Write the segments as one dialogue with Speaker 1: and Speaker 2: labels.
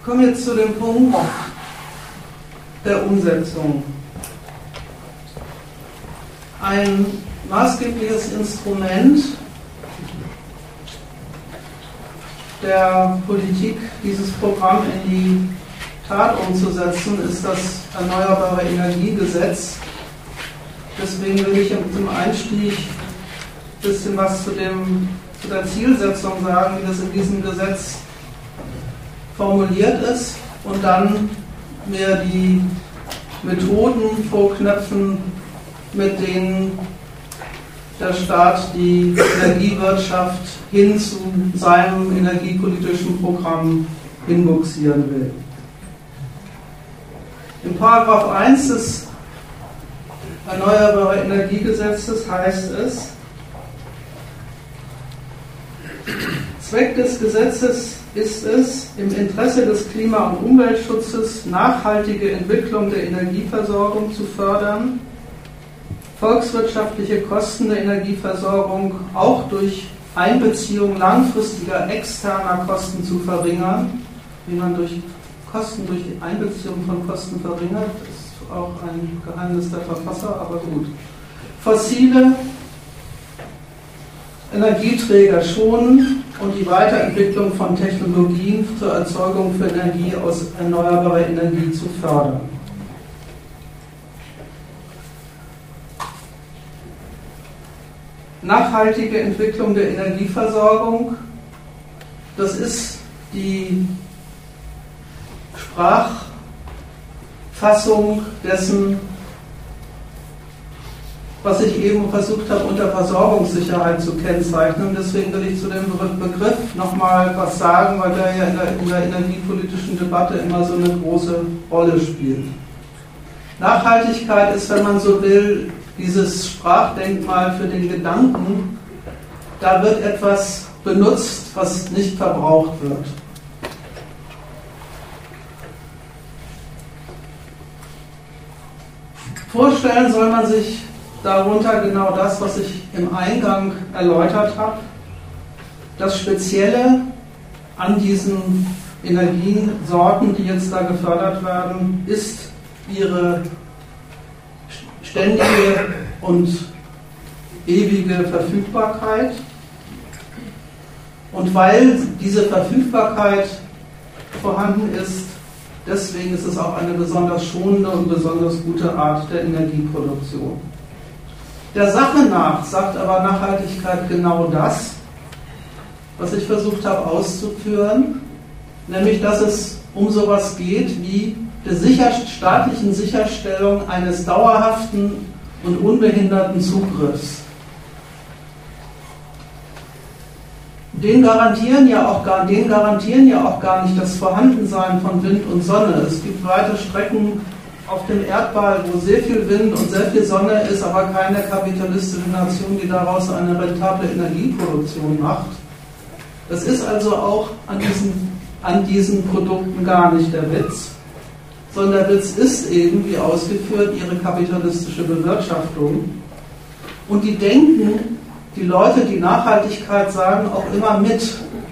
Speaker 1: komme jetzt zu dem Punkt der Umsetzung. Ein maßgebliches Instrument der Politik, dieses Programm in die Tat umzusetzen, ist das Erneuerbare Energiegesetz. Deswegen will ich im Einstieg ein bisschen was zu der Zielsetzung sagen, wie das in diesem Gesetz formuliert ist, und dann mir die Methoden vorknöpfen, mit denen der Staat die Energiewirtschaft hin zu seinem energiepolitischen Programm hinbuxieren will. In Paragraph 1 des Erneuerbare Energiegesetzes heißt es: Zweck des Gesetzes ist es, im Interesse des Klima- und Umweltschutzes nachhaltige Entwicklung der Energieversorgung zu fördern, volkswirtschaftliche Kosten der Energieversorgung auch durch Einbeziehung langfristiger externer Kosten zu verringern. Wie man durch Einbeziehung von Kosten verringert, ist auch ein Geheimnis der Verfasser, aber gut. Fossile Energieträger schonen und die Weiterentwicklung von Technologien zur Erzeugung für Energie aus erneuerbarer Energie zu fördern. Nachhaltige Entwicklung der Energieversorgung, das ist die Sprachfassung dessen, was ich eben versucht habe, unter Versorgungssicherheit zu kennzeichnen. Deswegen will ich zu dem Begriff nochmal was sagen, weil der ja in der energiepolitischen Debatte immer so eine große Rolle spielt. Nachhaltigkeit ist, wenn man so will, dieses Sprachdenkmal für den Gedanken. Da wird etwas benutzt, was nicht verbraucht wird. Vorstellen soll man sich darunter genau das, was ich im Eingang erläutert habe. Das Spezielle an diesen Energiesorten, die jetzt da gefördert werden, ist ihre ständige und ewige Verfügbarkeit. Und weil diese Verfügbarkeit vorhanden ist, deswegen ist es auch eine besonders schonende und besonders gute Art der Energieproduktion. Der Sache nach sagt aber Nachhaltigkeit genau das, was ich versucht habe auszuführen, nämlich dass es um sowas geht wie der staatlichen Sicherstellung eines dauerhaften und unbehinderten Zugriffs. Den garantieren ja auch gar nicht das Vorhandensein von Wind und Sonne. Es gibt weite Strecken auf dem Erdball, wo sehr viel Wind und sehr viel Sonne ist, aber keine kapitalistische Nation, die daraus eine rentable Energieproduktion macht. Das ist also auch an diesen Produkten gar nicht der Witz, sondern der Witz ist eben, wie ausgeführt, ihre kapitalistische Bewirtschaftung. Und die Leute, die Nachhaltigkeit sagen, auch immer mit.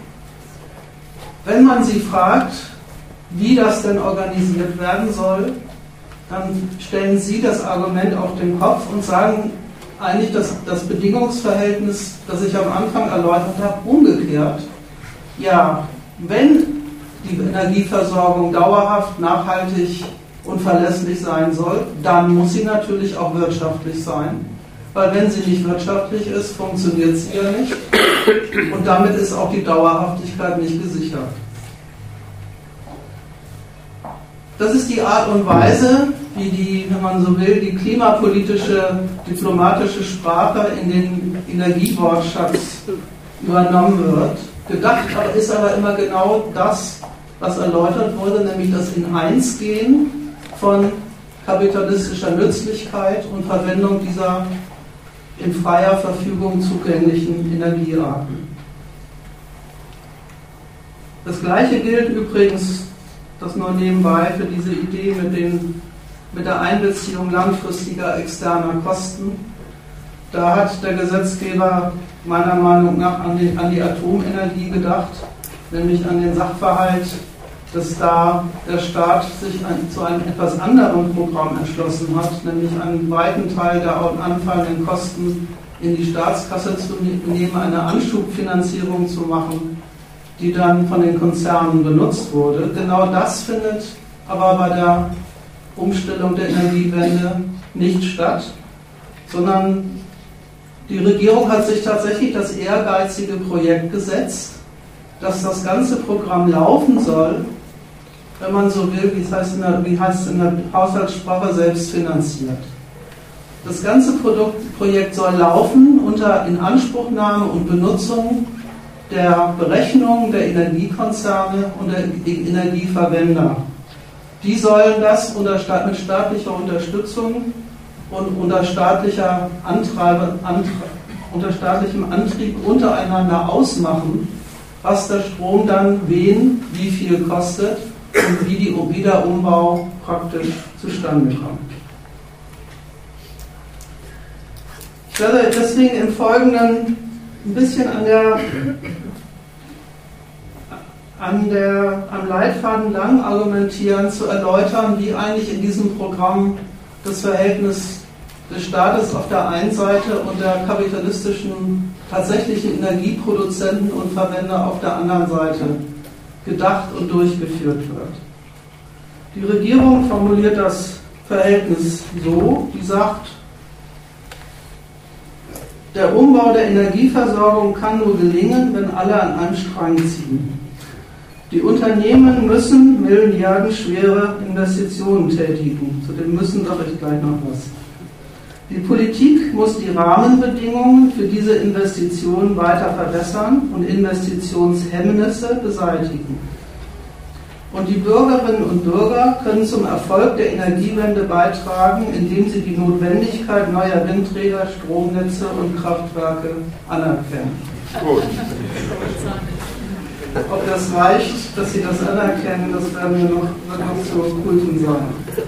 Speaker 1: Wenn man sie fragt, wie das denn organisiert werden soll, dann stellen sie das Argument auf den Kopf und sagen eigentlich das Bedingungsverhältnis, das ich am Anfang erläutert habe, umgekehrt. Ja, wenn die Energieversorgung dauerhaft, nachhaltig und verlässlich sein soll, dann muss sie natürlich auch wirtschaftlich sein. Weil wenn sie nicht wirtschaftlich ist, funktioniert sie ja nicht. Und damit ist auch die Dauerhaftigkeit nicht gesichert. Das ist die Art und Weise, wie die, wenn man so will, die klimapolitische, diplomatische Sprache in den Energiewortschatz übernommen wird. Gedacht ist aber immer genau das, was erläutert wurde, nämlich das In-Eins-Gehen von kapitalistischer Nützlichkeit und Verwendung dieser in freier Verfügung zugänglichen Energiearten. Das Gleiche gilt übrigens, das nur nebenbei, für diese Idee mit der Einbeziehung langfristiger externer Kosten. Da hat der Gesetzgeber meiner Meinung nach an die Atomenergie gedacht, nämlich an den Sachverhalt, dass da der Staat sich zu einem etwas anderen Programm entschlossen hat, nämlich einen weiten Teil der anfallenden Kosten in die Staatskasse zu nehmen, eine Anschubfinanzierung zu machen, die dann von den Konzernen benutzt wurde. Genau das findet aber bei der Umstellung der Energiewende nicht statt, sondern die Regierung hat sich tatsächlich das ehrgeizige Projekt gesetzt, dass das ganze Programm laufen soll, wenn man so will, wie heißt es in der Haushaltssprache, selbstfinanziert. Das ganze Projekt soll laufen unter Inanspruchnahme und Benutzung der Berechnungen der Energiekonzerne und der Energieverwender. Die sollen das mit staatlicher Unterstützung und unter staatlichem Antrieb untereinander ausmachen, was der Strom dann wen wie viel kostet und wie der Umbau praktisch zustande kommt. Ich werde deswegen im Folgenden ein bisschen am Leitfaden lang argumentieren, zu erläutern, wie eigentlich in diesem Programm das Verhältnis des Staates auf der einen Seite und der kapitalistischen tatsächlichen Energieproduzenten und Verwender auf der anderen Seite gedacht und durchgeführt wird. Die Regierung formuliert das Verhältnis so, die sagt, der Umbau der Energieversorgung kann nur gelingen, wenn alle an einem Strang ziehen. Die Unternehmen müssen milliardenschwere Investitionen tätigen. Zu dem müssen sage ich gleich noch was. Die Politik muss die Rahmenbedingungen für diese Investitionen weiter verbessern und Investitionshemmnisse beseitigen. Und die Bürgerinnen und Bürger können zum Erfolg der Energiewende beitragen, indem sie die Notwendigkeit neuer Windräder, Stromnetze und Kraftwerke anerkennen. Gut. Ob das reicht, dass sie das anerkennen, das wird noch zu prüfen sein.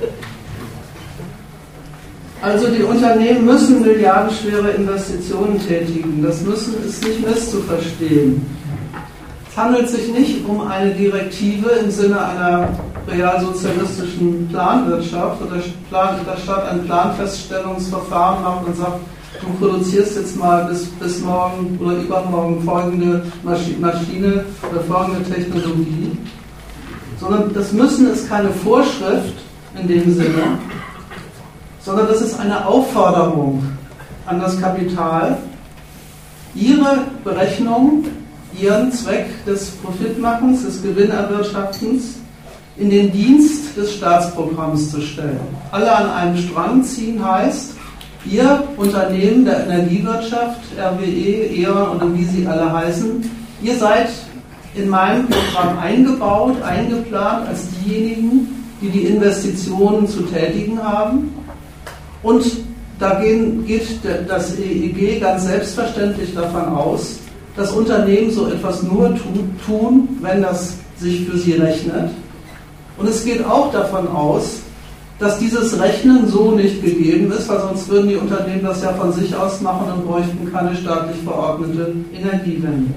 Speaker 1: Also die Unternehmen müssen milliardenschwere Investitionen tätigen. Das müssen ist nicht misszuverstehen. Es handelt sich nicht um eine Direktive im Sinne einer realsozialistischen Planwirtschaft, wo der Staat ein Planfeststellungsverfahren macht und sagt, du produzierst jetzt mal bis morgen oder übermorgen folgende Maschine oder folgende Technologie. Sondern das Müssen ist keine Vorschrift in dem Sinne, sondern das ist eine Aufforderung an das Kapital, ihre Berechnung, ihren Zweck des Profitmachens, des Gewinnerwirtschaftens in den Dienst des Staatsprogramms zu stellen. Alle an einem Strang ziehen heißt, ihr Unternehmen der Energiewirtschaft, RWE, E.ON oder wie sie alle heißen, ihr seid in meinem Programm eingebaut, eingeplant als diejenigen, die die Investitionen zu tätigen haben. Und da geht das EEG ganz selbstverständlich davon aus, dass Unternehmen so etwas nur tun, wenn das sich für sie rechnet. Und es geht auch davon aus, dass dieses Rechnen so nicht gegeben ist, weil sonst würden die Unternehmen das ja von sich aus machen und bräuchten keine staatlich verordnete Energiewende.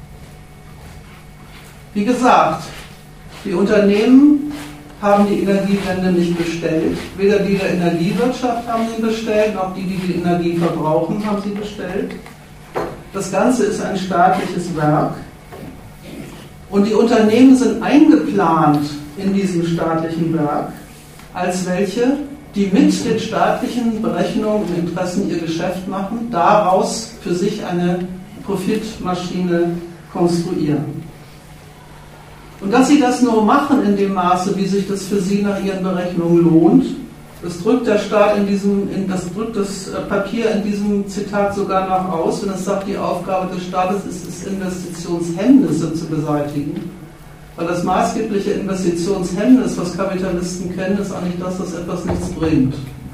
Speaker 1: Wie gesagt, die Unternehmen haben die Energiewende nicht bestellt. Weder die der Energiewirtschaft haben sie bestellt, noch die die Energie verbrauchen, haben sie bestellt. Das Ganze ist ein staatliches Werk. Und die Unternehmen sind eingeplant in diesem staatlichen Werk als welche, die mit den staatlichen Berechnungen und Interessen ihr Geschäft machen, daraus für sich eine Profitmaschine konstruieren. Und dass sie das nur machen in dem Maße, wie sich das für sie nach ihren Berechnungen lohnt, das drückt der Staat das drückt das Papier in diesem Zitat sogar noch aus, wenn es sagt, die Aufgabe des Staates ist es, Investitionshemmnisse zu beseitigen. Weil das maßgebliche Investitionshemmnis, was Kapitalisten kennen, ist eigentlich das, dass etwas nichts bringt.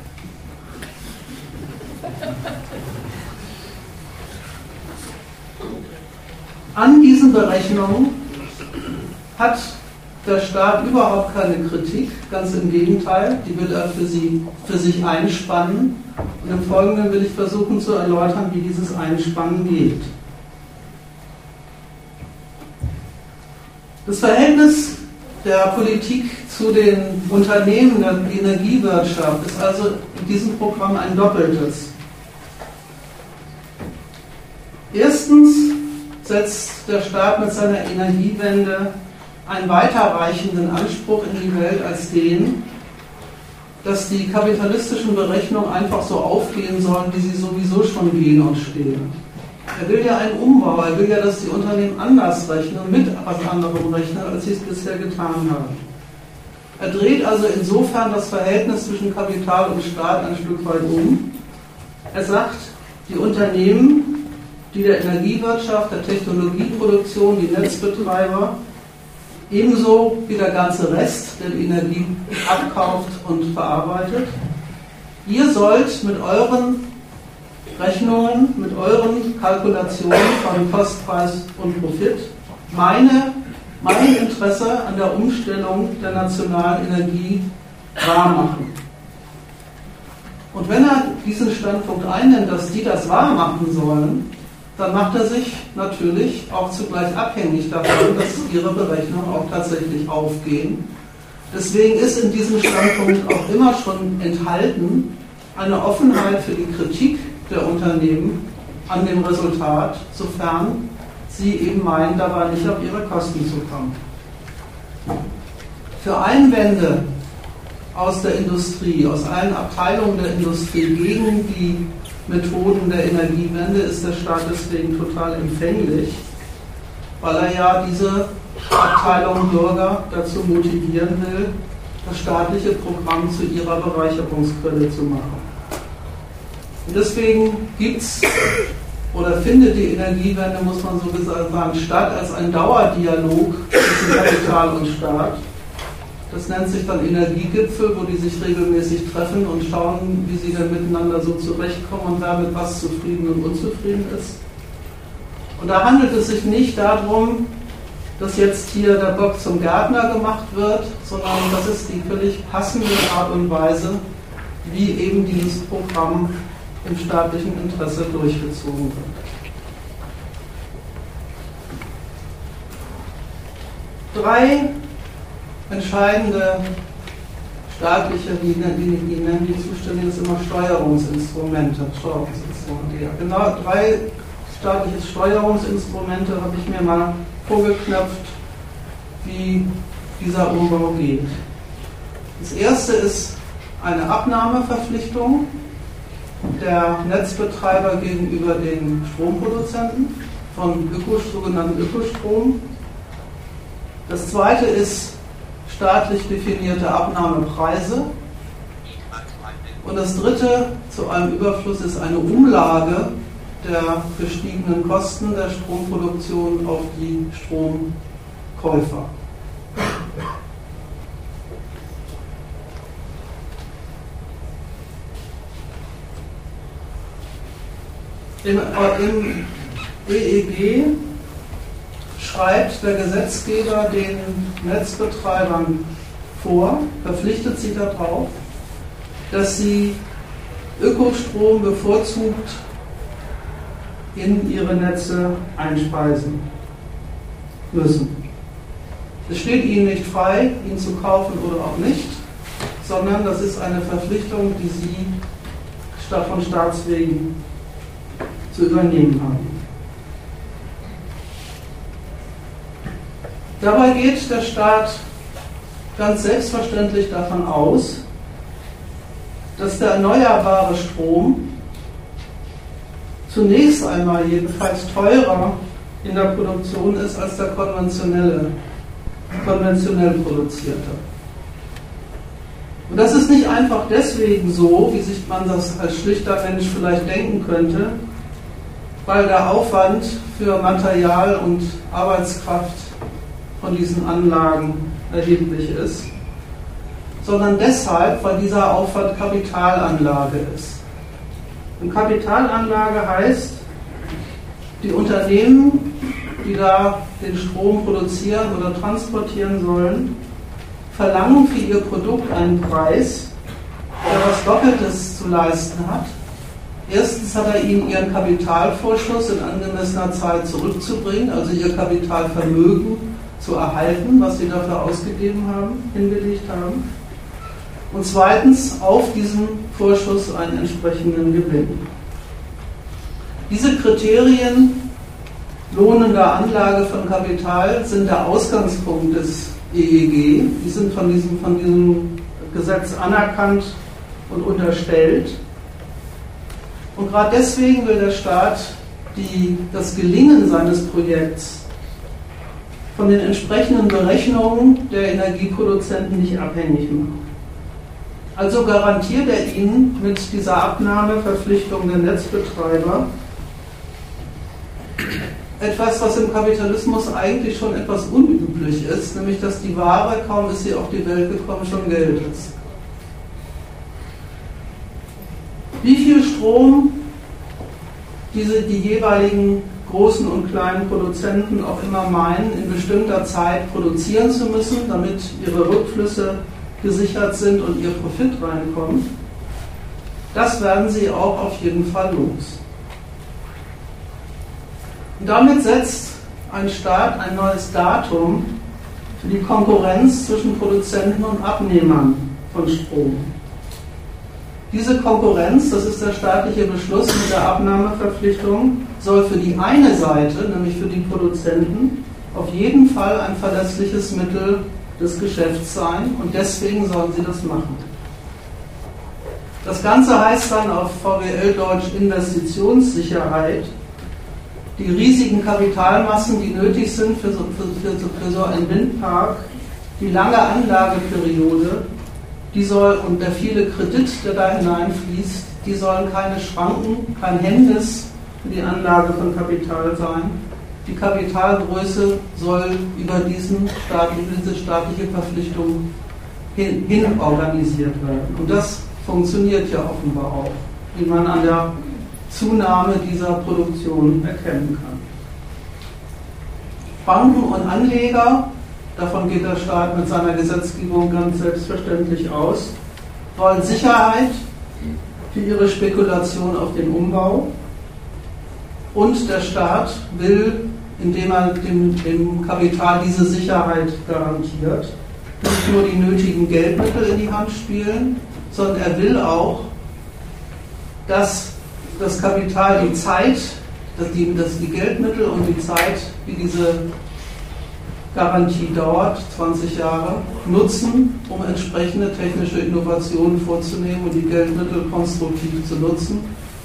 Speaker 1: An diesen Berechnungen hat der Staat überhaupt keine Kritik, ganz im Gegenteil, die will er für sich einspannen. Und im Folgenden will ich versuchen zu erläutern, wie dieses Einspannen geht. Das Verhältnis der Politik zu den Unternehmen der Energiewirtschaft ist also in diesem Programm ein doppeltes. Erstens setzt der Staat mit seiner Energiewende einen weiterreichenden Anspruch in die Welt als den, dass die kapitalistischen Berechnungen einfach so aufgehen sollen, wie sie sowieso schon gehen und stehen. Er will ja einen Umbau, er will ja, dass die Unternehmen anders rechnen und mit was anderem rechnen, als sie es bisher getan haben. Er dreht also insofern das Verhältnis zwischen Kapital und Staat ein Stück weit um. Er sagt, die Unternehmen, die der Energiewirtschaft, der Technologieproduktion, die Netzbetreiber, ebenso wie der ganze Rest, der die Energie abkauft und verarbeitet, ihr sollt mit euren Rechnungen, mit euren Kalkulationen von Kostpreis und Profit mein Interesse an der Umstellung der nationalen Energie wahrmachen. Und wenn er diesen Standpunkt einnimmt, dass die das wahrmachen sollen, dann macht er sich natürlich auch zugleich abhängig davon, dass ihre Berechnungen auch tatsächlich aufgehen. Deswegen ist in diesem Standpunkt auch immer schon enthalten eine Offenheit für die Kritik der Unternehmen an dem Resultat, sofern sie eben meinen, dabei nicht auf ihre Kosten zu kommen. Für Einwände aus der Industrie, aus allen Abteilungen der Industrie gegen die Methoden der Energiewende ist der Staat deswegen total empfänglich, weil er ja diese Abteilung Bürger dazu motivieren will, das staatliche Programm zu ihrer Bereicherungsquelle zu machen. Und deswegen findet die Energiewende, muss man so gesagt sagen, statt als ein Dauerdialog zwischen Kapital und Staat. Das nennt sich dann Energiegipfel, wo die sich regelmäßig treffen und schauen, wie sie dann miteinander so zurechtkommen und wer mit was zufrieden und unzufrieden ist. Und da handelt es sich nicht darum, dass jetzt hier der Bock zum Gärtner gemacht wird, sondern das ist die völlig passende Art und Weise, wie eben dieses Programm im staatlichen Interesse durchgezogen wird. 3 entscheidende staatliche, die nennen die Zuständigen ist immer Steuerungsinstrumente. Ja, genau, 3 staatliche Steuerungsinstrumente habe ich mir mal vorgeknöpft, wie dieser Umbau geht. Das erste ist eine Abnahmeverpflichtung der Netzbetreiber gegenüber den Stromproduzenten von sogenannten Ökostrom. Das zweite ist staatlich definierte Abnahmepreise. Und das dritte zu einem Überfluss ist eine Umlage der gestiegenen Kosten der Stromproduktion auf die Stromkäufer. Im EEG schreibt der Gesetzgeber den Netzbetreibern vor, verpflichtet sie darauf, dass sie Ökostrom bevorzugt in ihre Netze einspeisen müssen. Es steht ihnen nicht frei, ihn zu kaufen oder auch nicht, sondern das ist eine Verpflichtung, die sie von Staatswegen zu übernehmen haben. Dabei geht der Staat ganz selbstverständlich davon aus, dass der erneuerbare Strom zunächst einmal jedenfalls teurer in der Produktion ist als der konventionell produzierte. Und das ist nicht einfach deswegen so, wie sich man das als schlichter Mensch vielleicht denken könnte, weil der Aufwand für Material und Arbeitskraft von diesen Anlagen erheblich ist, sondern deshalb, weil dieser Aufwand Kapitalanlage ist. Und Kapitalanlage heißt, die Unternehmen, die da den Strom produzieren oder transportieren sollen, verlangen für ihr Produkt einen Preis, der was Doppeltes zu leisten hat. Erstens hat er ihnen ihren Kapitalvorschuss in angemessener Zeit zurückzubringen, also ihr Kapitalvermögen zu erhalten, was sie dafür ausgegeben haben, hingelegt haben. Und zweitens auf diesen Vorschuss einen entsprechenden Gewinn. Diese Kriterien lohnender Anlage von Kapital sind der Ausgangspunkt des EEG. Die sind von diesem Gesetz anerkannt und unterstellt. Und gerade deswegen will der Staat das Gelingen seines Projekts von den entsprechenden Berechnungen der Energieproduzenten nicht abhängig machen. Also garantiert er ihnen mit dieser Abnahmeverpflichtung der Netzbetreiber etwas, was im Kapitalismus eigentlich schon etwas unüblich ist, nämlich dass die Ware, kaum ist sie auf die Welt gekommen, schon Geld ist. Wie viel Strom die jeweiligen großen und kleinen Produzenten auch immer meinen, in bestimmter Zeit produzieren zu müssen, damit ihre Rückflüsse gesichert sind und ihr Profit reinkommt, das werden sie auch auf jeden Fall los. Und damit setzt ein Staat ein neues Datum für die Konkurrenz zwischen Produzenten und Abnehmern von Strom. Diese Konkurrenz, das ist der staatliche Beschluss mit der Abnahmeverpflichtung, soll für die eine Seite, nämlich für die Produzenten, auf jeden Fall ein verlässliches Mittel des Geschäfts sein und deswegen sollen sie das machen. Das Ganze heißt dann auf VWL-Deutsch Investitionssicherheit. Die riesigen Kapitalmassen, die nötig sind für so einen Windpark, die lange Anlageperiode, und der viele Kredit, der da hineinfließt, die sollen keine Schranken, kein Hemmnis für die Anlage von Kapital sein. Die Kapitalgröße soll über diese staatliche Verpflichtung hin organisiert werden. Und das funktioniert ja offenbar auch, wie man an der Zunahme dieser Produktion erkennen kann. Banken und Anleger, davon geht der Staat mit seiner Gesetzgebung ganz selbstverständlich aus, wollen Sicherheit für ihre Spekulation auf den Umbau. Und der Staat will, indem er dem Kapital diese Sicherheit garantiert, nicht nur die nötigen Geldmittel in die Hand spielen, sondern er will auch, dass das Kapital die Zeit, dass die Geldmittel und die Zeit, die diese Garantie dauert, 20 Jahre, nutzen, um entsprechende technische Innovationen vorzunehmen und die Geldmittel konstruktiv zu nutzen.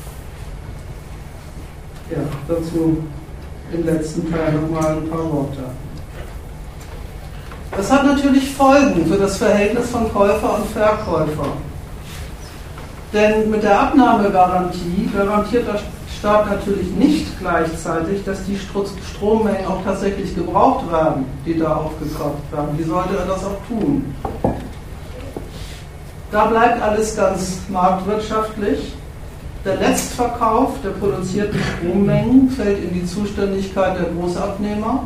Speaker 1: Ja, dazu im letzten Teil nochmal ein paar Worte. Das hat natürlich Folgen für das Verhältnis von Käufer und Verkäufer. Denn mit der Abnahmegarantie garantiert der Staat natürlich nicht gleichzeitig, dass die Strommengen auch tatsächlich gebraucht werden, die da aufgekauft werden. Wie sollte er das auch tun? Da bleibt alles ganz marktwirtschaftlich. Der Letztverkauf der produzierten Strommengen fällt in die Zuständigkeit der Großabnehmer.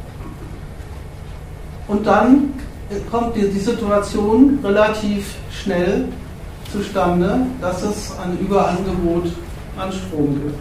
Speaker 1: Und dann kommt die Situation relativ schnell zustande, dass es ein Überangebot an Strom gibt.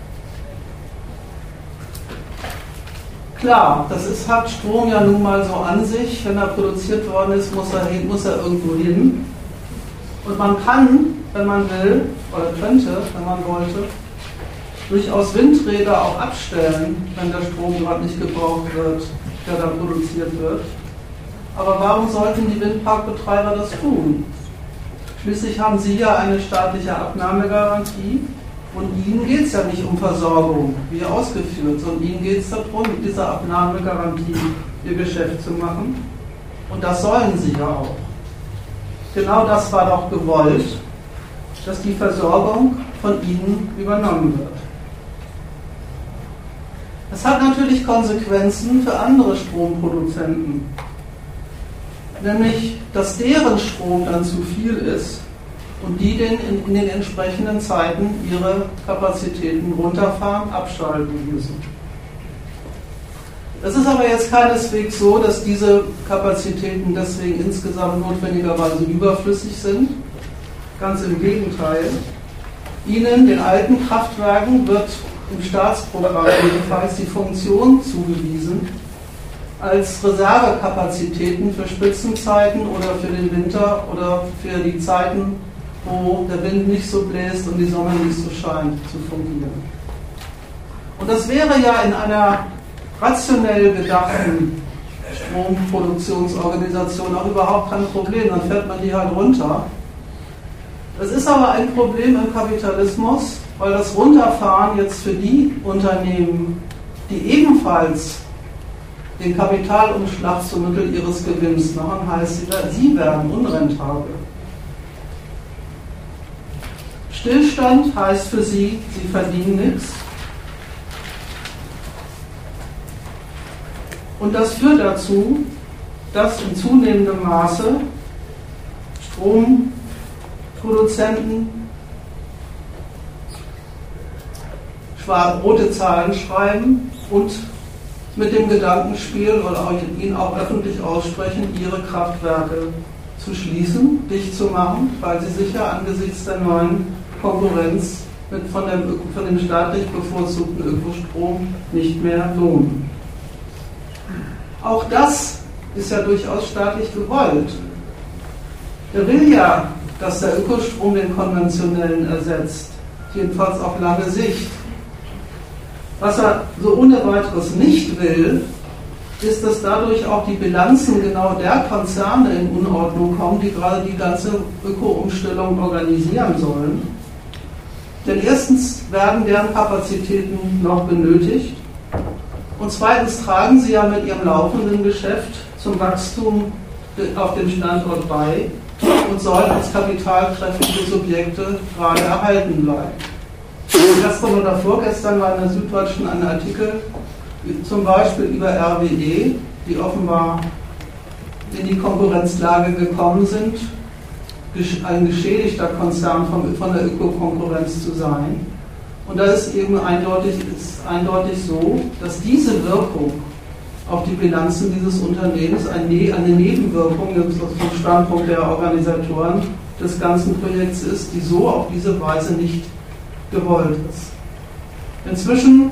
Speaker 1: Klar, hat Strom ja nun mal so an sich. Wenn er produziert worden ist, muss er irgendwo hin. Und man kann, wenn man will, oder könnte, wenn man wollte, durchaus Windräder auch abstellen, wenn der Strom gerade nicht gebraucht wird, der da produziert wird. Aber warum sollten die Windparkbetreiber das tun? Schließlich haben sie ja eine staatliche Abnahmegarantie und ihnen geht es ja nicht um Versorgung, wie ausgeführt, sondern ihnen geht es darum, mit dieser Abnahmegarantie ihr Geschäft zu machen. Und das sollen sie ja auch. Genau das war doch gewollt, dass die Versorgung von ihnen übernommen wird. Das hat natürlich Konsequenzen für andere Stromproduzenten. Nämlich, dass deren Strom dann zu viel ist und die in den entsprechenden Zeiten ihre Kapazitäten runterfahren, abschalten müssen. Es ist aber jetzt keineswegs so, dass diese Kapazitäten deswegen insgesamt notwendigerweise überflüssig sind. Ganz im Gegenteil. Ihnen, den alten Kraftwerken, wird im Staatsprogramm jedenfalls die Funktion zugewiesen, als Reservekapazitäten für Spitzenzeiten oder für den Winter oder für die Zeiten, wo der Wind nicht so bläst und die Sonne nicht so scheint, zu fungieren. Und das wäre ja in einer rationell gedachten Stromproduktionsorganisation auch überhaupt kein Problem, dann fährt man die halt runter. Das ist aber ein Problem im Kapitalismus, weil das Runterfahren jetzt für die Unternehmen, die ebenfalls den Kapitalumschlag zum Mittel ihres Gewinns machen, heißt, sie werden unrentabel. Stillstand heißt für sie, sie verdienen nichts. Und das führt dazu, dass in zunehmendem Maße Stromproduzenten rote Zahlen schreiben und mit dem Gedanken spielen oder ihn auch öffentlich aussprechen, ihre Kraftwerke zu schließen, dicht zu machen, weil sie sich ja angesichts der neuen Konkurrenz von dem staatlich bevorzugten Ökostrom nicht mehr lohnen. Auch das ist ja durchaus staatlich gewollt. Der will ja, dass der Ökostrom den konventionellen ersetzt, jedenfalls auf lange Sicht. Was er so ohne weiteres nicht will, ist, dass dadurch auch die Bilanzen genau der Konzerne in Unordnung kommen, die gerade die ganze Öko-Umstellung organisieren sollen. Denn erstens werden deren Kapazitäten noch benötigt und zweitens tragen sie ja mit ihrem laufenden Geschäft zum Wachstum auf dem Standort bei und sollen als kapitalkräftige Subjekte gerade erhalten bleiben. Gestern oder vorgestern war in der Süddeutschen ein Artikel zum Beispiel über RWE, die offenbar in die Konkurrenzlage gekommen sind, ein geschädigter Konzern von der Ökokonkurrenz zu sein. Und da ist eben eindeutig so, dass diese Wirkung auf die Bilanzen dieses Unternehmens eine Nebenwirkung vom Standpunkt der Organisatoren des ganzen Projekts ist, die so auf diese Weise nicht gewollt ist. Inzwischen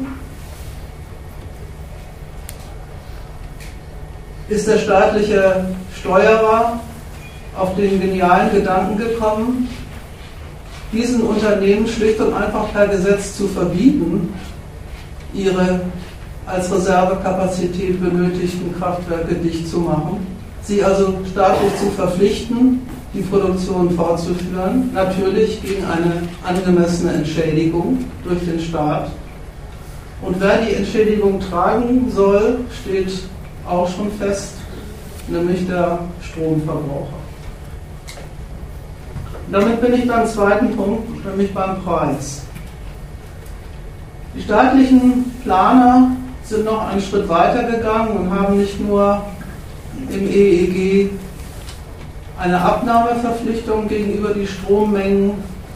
Speaker 1: ist der staatliche Steuerer auf den genialen Gedanken gekommen, diesen Unternehmen schlicht und einfach per Gesetz zu verbieten, ihre als Reservekapazität benötigten Kraftwerke dicht zu machen, sie also staatlich zu verpflichten, die Produktion fortzuführen, natürlich gegen eine angemessene Entschädigung durch den Staat. Und wer die Entschädigung tragen soll, steht auch schon fest, nämlich der Stromverbraucher. Damit bin ich beim zweiten Punkt, nämlich beim Preis. Die staatlichen Planer sind noch einen Schritt weiter gegangen und haben nicht nur im EEG eine Abnahmeverpflichtung gegenüber die Strommengen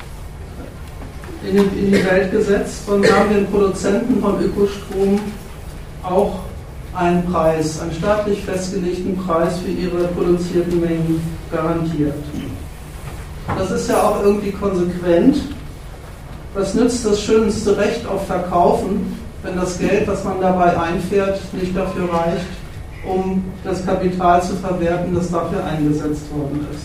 Speaker 1: in die Welt gesetzt, sondern haben den Produzenten von Ökostrom auch einen Preis, einen staatlich festgelegten Preis für ihre produzierten Mengen garantiert. Das ist ja auch irgendwie konsequent. Was nützt das schönste Recht auf Verkaufen, wenn das Geld, was man dabei einfährt, nicht dafür reicht, um das Kapital zu verwerten, das dafür eingesetzt worden ist.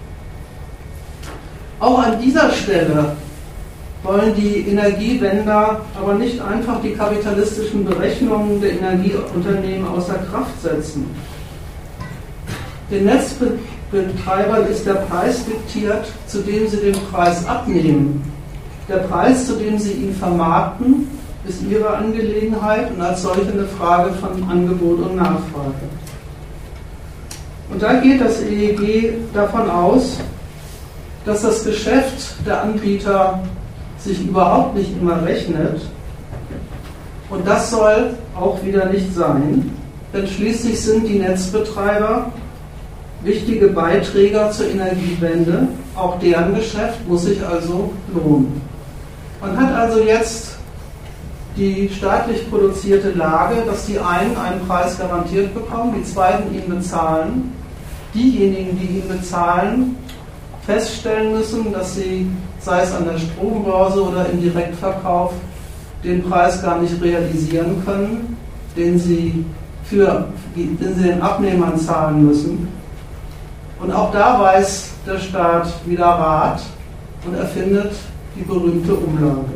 Speaker 1: Auch an dieser Stelle wollen die Energiewender aber nicht einfach die kapitalistischen Berechnungen der Energieunternehmen außer Kraft setzen. Den Netzbetreibern ist der Preis diktiert, zu dem sie den Preis abnehmen. Der Preis, zu dem sie ihn vermarkten, ist ihre Angelegenheit und als solche eine Frage von Angebot und Nachfrage. Und da geht das EEG davon aus, dass das Geschäft der Anbieter sich überhaupt nicht immer rechnet. Und das soll auch wieder nicht sein, denn schließlich sind die Netzbetreiber wichtige Beiträger zur Energiewende. Auch deren Geschäft muss sich also lohnen. Man hat also jetzt die staatlich produzierte Lage, dass die einen Preis garantiert bekommen, die zweiten ihn bezahlen. Diejenigen, die ihn bezahlen, feststellen müssen, dass sie, sei es an der Strombörse oder im Direktverkauf, den Preis gar nicht realisieren können, den sie den sie den Abnehmern zahlen müssen. Und auch da weiß der Staat wieder Rat und erfindet die berühmte Umlage.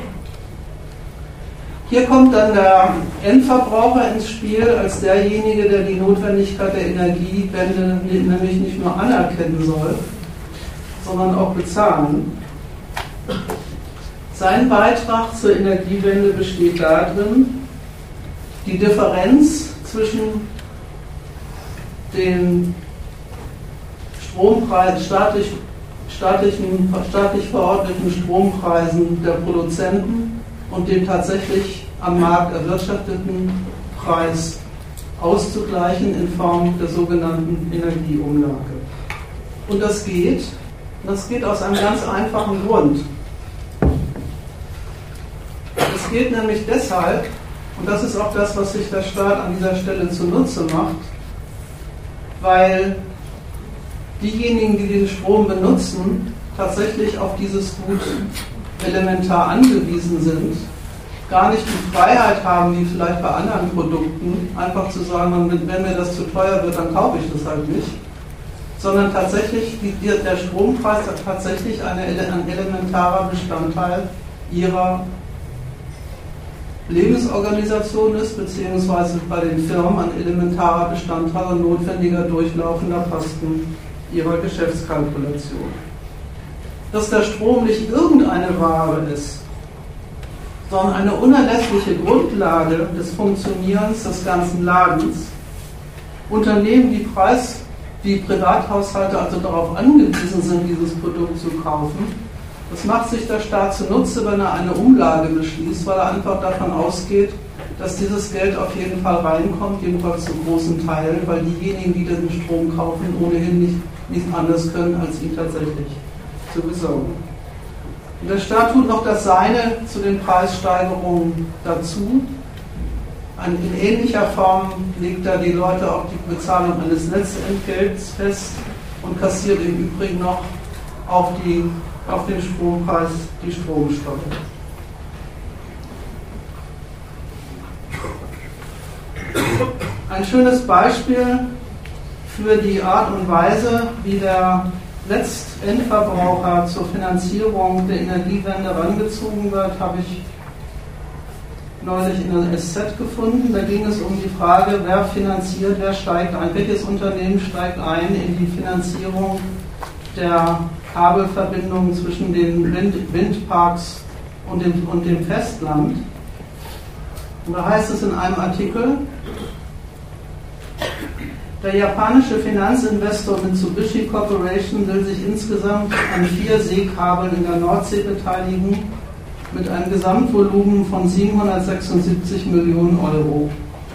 Speaker 1: Hier kommt dann der Endverbraucher ins Spiel als derjenige, der die Notwendigkeit der Energiewende nämlich nicht nur anerkennen soll, sondern auch bezahlen. Sein Beitrag zur Energiewende besteht darin, die Differenz zwischen den staatlich verordneten Strompreisen der Produzenten und dem tatsächlich am Markt erwirtschafteten Preis auszugleichen in Form der sogenannten Energieumlage. Und das geht aus einem ganz einfachen Grund. Es geht nämlich deshalb, und das ist auch das, was sich der Staat an dieser Stelle zunutze macht, weil diejenigen, die den Strom benutzen, tatsächlich auf dieses Gut elementar angewiesen sind, gar nicht die Freiheit haben, wie vielleicht bei anderen Produkten, einfach zu sagen, wenn mir das zu teuer wird, dann kaufe ich das halt nicht, sondern tatsächlich, der Strompreis tatsächlich ein elementarer Bestandteil ihrer Lebensorganisation ist, beziehungsweise bei den Firmen ein elementarer Bestandteil und notwendiger durchlaufender Posten ihrer Geschäftskalkulation. Dass der Strom nicht irgendeine Ware ist, sondern eine unerlässliche Grundlage des Funktionierens des ganzen Ladens. Unternehmen, die Privathaushalte also darauf angewiesen sind, dieses Produkt zu kaufen, das macht sich der Staat zunutze, wenn er eine Umlage beschließt, weil er einfach davon ausgeht, dass dieses Geld auf jeden Fall reinkommt, jedenfalls zu großen Teilen, weil diejenigen, die den Strom kaufen, ohnehin nicht anders können, als ihn tatsächlich zu besorgen. Und der Staat tut noch das Seine zu den Preissteigerungen dazu. In ähnlicher Form legt er die Leute auf die Bezahlung eines Netzentgelts fest und kassiert im Übrigen noch auf den Strompreis die Stromsteuer. Ein schönes Beispiel für die Art und Weise, wie der Letztendverbraucher zur Finanzierung der Energiewende herangezogen wird, habe ich neulich in der SZ gefunden. Da ging es um die Frage, wer finanziert, wer steigt ein, welches Unternehmen steigt ein in die Finanzierung der Kabelverbindungen zwischen den Windparks und dem Festland. Und da heißt es in einem Artikel, der japanische Finanzinvestor Mitsubishi Corporation will sich insgesamt an 4 Seekabeln in der Nordsee beteiligen, mit einem Gesamtvolumen von 776 Millionen Euro.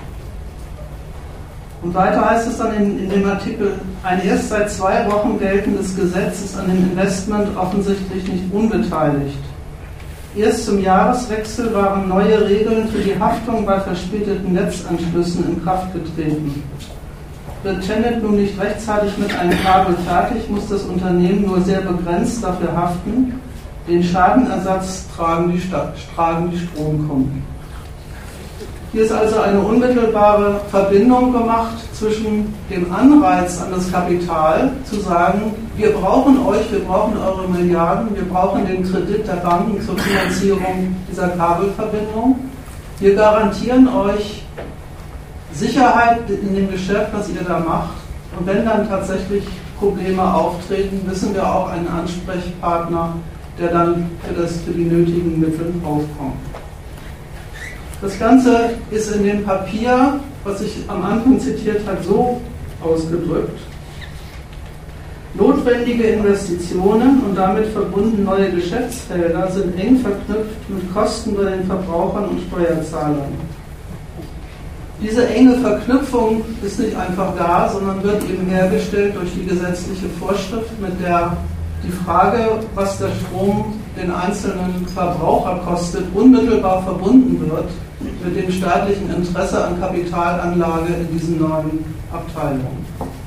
Speaker 1: Und weiter heißt es dann in dem Artikel, ein erst seit 2 Wochen geltendes Gesetz ist an dem Investment offensichtlich nicht unbeteiligt. Erst zum Jahreswechsel waren neue Regeln für die Haftung bei verspäteten Netzanschlüssen in Kraft getreten. Wird Tenet nun nicht rechtzeitig mit einem Kabel fertig, muss das Unternehmen nur sehr begrenzt dafür haften. Den Schadenersatz tragen die Stromkunden. Hier ist also eine unmittelbare Verbindung gemacht zwischen dem Anreiz an das Kapital, zu sagen, wir brauchen euch, wir brauchen eure Milliarden, wir brauchen den Kredit der Banken zur Finanzierung dieser Kabelverbindung. Wir garantieren euch Sicherheit in dem Geschäft, was ihr da macht. Und wenn dann tatsächlich Probleme auftreten, wissen wir auch einen Ansprechpartner, der dann für die nötigen Mittel aufkommt. Das Ganze ist in dem Papier, was ich am Anfang zitiert habe, so ausgedrückt. Notwendige Investitionen und damit verbunden neue Geschäftsfelder sind eng verknüpft mit Kosten bei den Verbrauchern und Steuerzahlern. Diese enge Verknüpfung ist nicht einfach da, sondern wird eben hergestellt durch die gesetzliche Vorschrift, mit der die Frage, was der Strom den einzelnen Verbraucher kostet, unmittelbar verbunden wird mit dem staatlichen Interesse an Kapitalanlage in diesen neuen Abteilungen.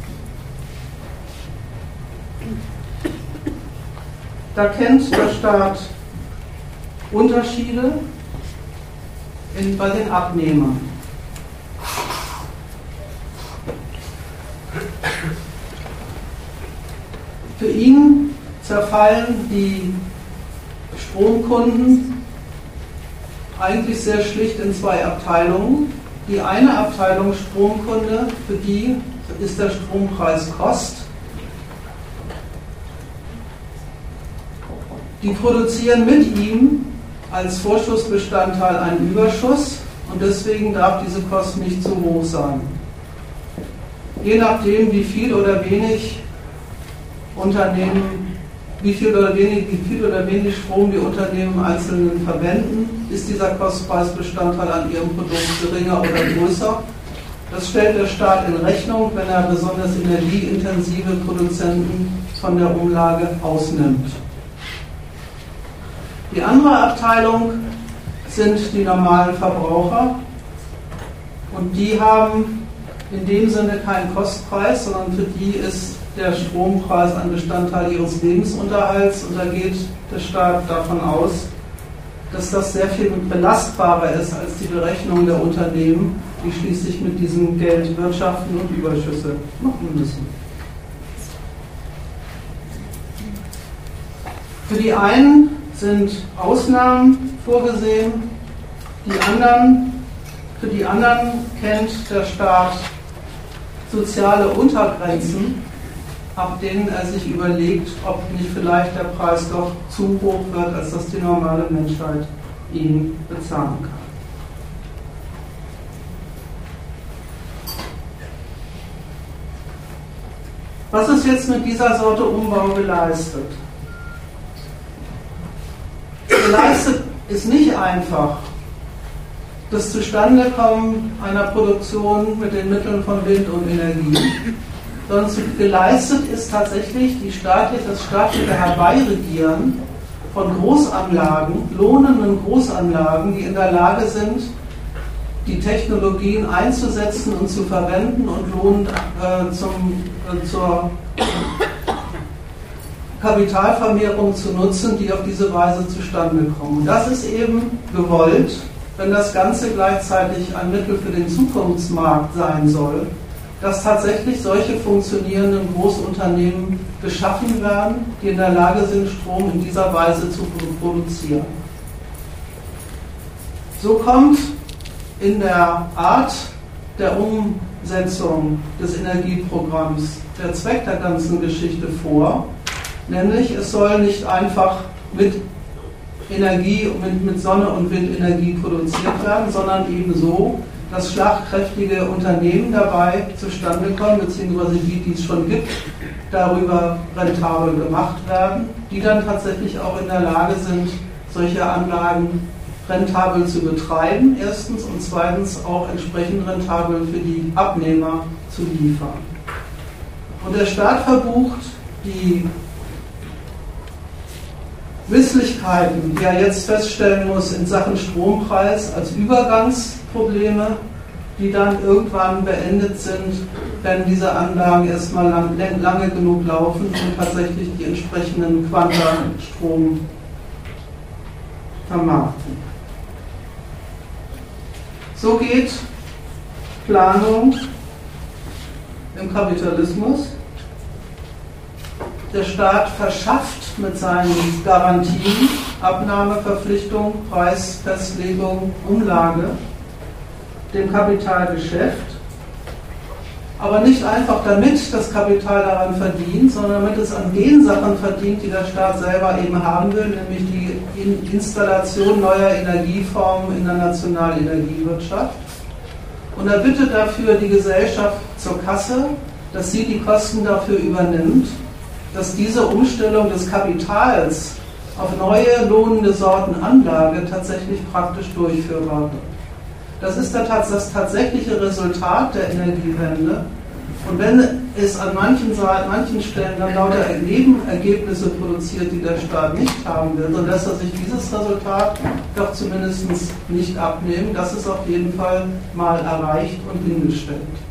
Speaker 1: Da kennt der Staat Unterschiede bei den Abnehmern. Für ihn zerfallen die Stromkunden eigentlich sehr schlicht in zwei Abteilungen. Die eine Abteilung Stromkunde, für die ist der Strompreis Kost. Die produzieren mit ihm als Vorschussbestandteil einen Überschuss und deswegen darf diese Kost nicht zu hoch sein. Je nachdem, wie viel oder wenig Strom die Unternehmen im Einzelnen verwenden, ist dieser Kostpreisbestandteil an ihrem Produkt geringer oder größer. Das stellt der Staat in Rechnung, wenn er besonders energieintensive Produzenten von der Umlage ausnimmt. Die andere Abteilung sind die normalen Verbraucher und die haben in dem Sinne keinen Kostpreis, sondern für die ist der Strompreis ein Bestandteil ihres Lebensunterhalts und da geht der Staat davon aus, dass das sehr viel belastbarer ist als die Berechnung der Unternehmen, die schließlich mit diesem Geld wirtschaften und Überschüsse machen müssen. Für die einen sind Ausnahmen vorgesehen, für die anderen kennt der Staat soziale Untergrenzen, ab denen er sich überlegt, ob nicht vielleicht der Preis doch zu hoch wird, als dass die normale Menschheit ihn bezahlen kann. Was ist jetzt mit dieser Sorte Umbau geleistet? Geleistet ist nicht einfach das Zustandekommen einer Produktion mit den Mitteln von Wind und Energie, sondern geleistet ist tatsächlich das staatliche Herbeiregieren von Großanlagen, lohnenden Großanlagen, die in der Lage sind, die Technologien einzusetzen und zu verwenden und lohnend zur Kapitalvermehrung zu nutzen, die auf diese Weise zustande kommen. Das ist eben gewollt, wenn das Ganze gleichzeitig ein Mittel für den Zukunftsmarkt sein soll, dass tatsächlich solche funktionierenden Großunternehmen geschaffen werden, die in der Lage sind, Strom in dieser Weise zu produzieren. So kommt in der Art der Umsetzung des Energieprogramms der Zweck der ganzen Geschichte vor, nämlich es soll nicht einfach mit Sonne und Windenergie produziert werden, sondern eben so, dass schlagkräftige Unternehmen dabei zustande kommen, beziehungsweise die es schon gibt, darüber rentabel gemacht werden, die dann tatsächlich auch in der Lage sind, solche Anlagen rentabel zu betreiben, erstens, und zweitens auch entsprechend rentabel für die Abnehmer zu liefern. Und der Staat verbucht die Misslichkeiten, die er jetzt feststellen muss in Sachen Strompreis, als Übergangsprobleme, die dann irgendwann beendet sind, wenn diese Anlagen erstmal lange genug laufen und tatsächlich die entsprechenden Quanta Strom vermarkten. So geht Planung im Kapitalismus. Der Staat verschafft mit seinen Garantien, Abnahmeverpflichtung, Preisfestlegung, Umlage dem Kapitalgeschäft, aber nicht einfach damit das Kapital daran verdient, sondern damit es an den Sachen verdient, die der Staat selber eben haben will, nämlich die Installation neuer Energieformen in der nationalen Energiewirtschaft. Und er bittet dafür die Gesellschaft zur Kasse, dass sie die Kosten dafür übernimmt, dass diese Umstellung des Kapitals auf neue, lohnende Sorten Anlage tatsächlich praktisch durchführbar wird. Das ist das tatsächliche Resultat der Energiewende. Und wenn es an manchen Stellen dann lauter Nebenergebnisse produziert, die der Staat nicht haben will, dann lässt er sich dieses Resultat doch zumindest nicht abnehmen. Das ist auf jeden Fall mal erreicht und hingestellt.